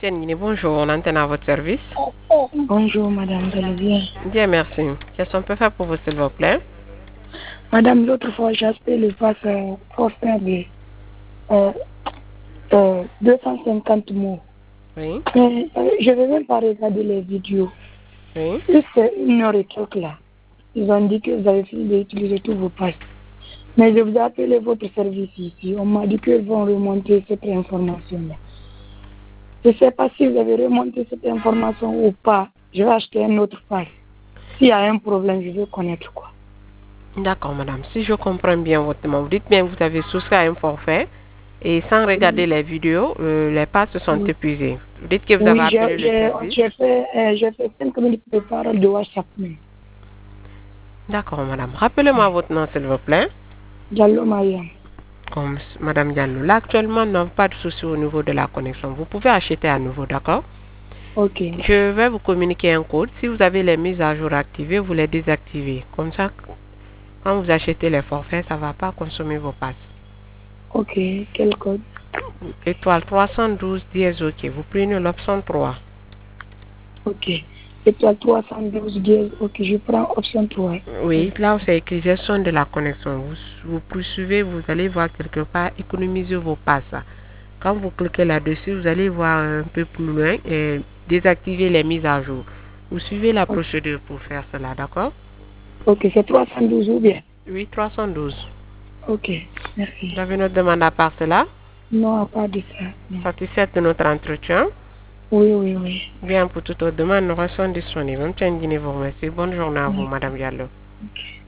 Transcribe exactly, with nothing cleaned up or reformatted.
Tienguini, bonjour, on antenne à votre service. Bonjour madame, vous allez bien? Bien, merci. Qu'est-ce qu'on peut faire pour vous, s'il vous plaît? Madame, l'autre fois, j'ai acheté le pass euh, forfait de euh, euh, deux cent cinquante mots. Oui, Mais euh, je ne vais même pas regarder les vidéos. oui. Juste une heure et quelques là. Ils ont dit que vous avez fini d'utiliser tous vos passes. Mais je vous ai appelé votre service ici. On m'a dit qu'ils vont remonter cette information-là. Je ne sais pas si vous avez remonté cette information ou pas. Je vais acheter un autre pass. S'il y a un problème, je veux connaître quoi. D'accord, madame. Si je comprends bien votre demande, vous dites bien que vous avez souscrit à un forfait et sans regarder Oui. les vidéos, euh, les passes se sont Oui. épuisées. Vous dites que vous avez Oui, appelé j'ai le j'ai- service. j'ai fait, euh, j'ai fait cinq minutes de parole de WhatsApp. mais- D'accord, madame. Rappelez-moi votre nom, s'il vous plaît. Diallo Mariam. Comme s- madame Diallo. Là, actuellement, nous n'avons pas de souci au niveau de la connexion. Vous pouvez acheter à nouveau, d'accord? Ok. Je vais vous communiquer un code. Si vous avez les mises à jour activées, vous les désactivez. Comme ça, quand vous achetez les forfaits, ça ne va pas consommer vos passes. Ok. Quel code? Étoile trois cent douze dièse OK. Vous prenez l'option trois. Ok. Étoile trois cent douze dièse. Ok, je prends option trois. Oui, là où c'est écrit gestion de la connexion. Vous, vous poursuivez, vous allez voir quelque part économiser vos passes. Quand vous cliquez là-dessus, vous allez voir un peu plus loin et désactiver les mises à jour. Vous suivez la Ok, procédure pour faire cela, d'accord? ok, c'est trois cent douze ou bien? Oui, trois cent douze. Ok, merci. Vous avez notre demande à part cela? Non, à part de ça. Non. Satisfaite de notre entretien? Oui, oui, oui. Bien, pour toute autre demande, nous restons disponibles. Même Tiendine vous remercie. Bonne journée à vous, Merci. Madame Diallo. Ok.